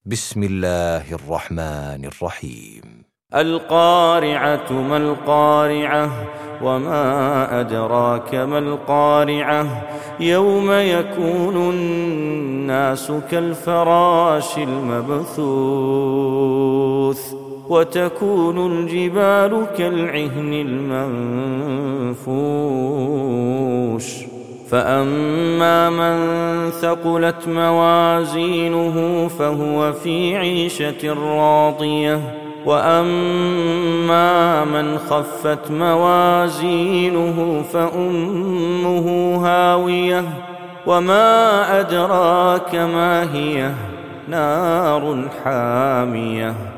بسم الله الرحمن الرحيم. القارعة ما القارعة وما أدراك ما القارعة يوم يكون الناس كالفراش المبثوث وتكون الجبال كالعهن المنفوش فأما من ثقلت موازينه فهو في عيشة راضية وأما من خفت موازينه فأمه هاوية وما أدراك ما هي نار حامية.